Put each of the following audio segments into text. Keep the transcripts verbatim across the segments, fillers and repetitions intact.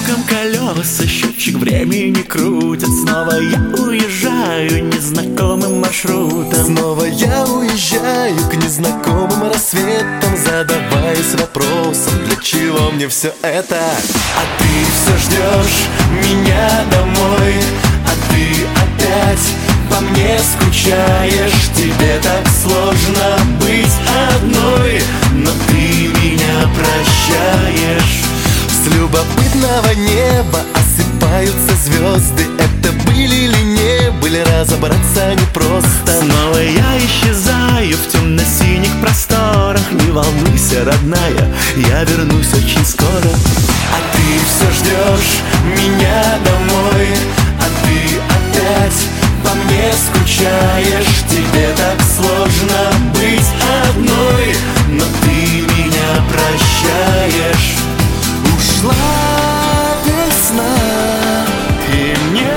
стуком колеса, счетчик времени крутят. Снова я уезжаю незнакомым маршрутом. Снова я уезжаю к незнакомым рассветам, задаваясь вопросом, для чего мне все это? А ты все ждешь меня домой, а ты опять по мне скучаешь. Тебе так сложно быть одной, но ты меня прощаешь. С любопытного неба осыпаются звезды. Это были или не были, разобраться непросто. Снова я исчезаю в темно-синих просторах. Не волнуйся, родная, я вернусь очень скоро. А ты все ждешь меня домой, а ты опять по мне скучаешь. Тебе так сложно быть одной, но ты меня прощаешь. Ушла весна, И мне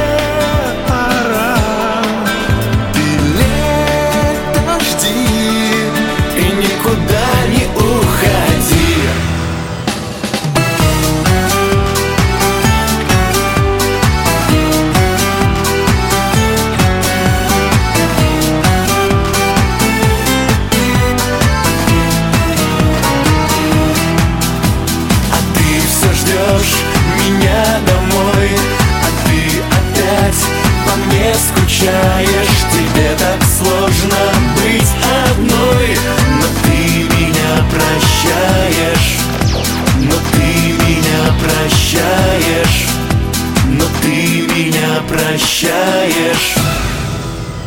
пора. ты лето жди И никуда не уходи. А ты все ждешь меня домой, а ты опять по мне скучаешь. Тебе так сложно быть одной, но ты меня прощаешь. Но ты меня прощаешь. Но ты меня прощаешь.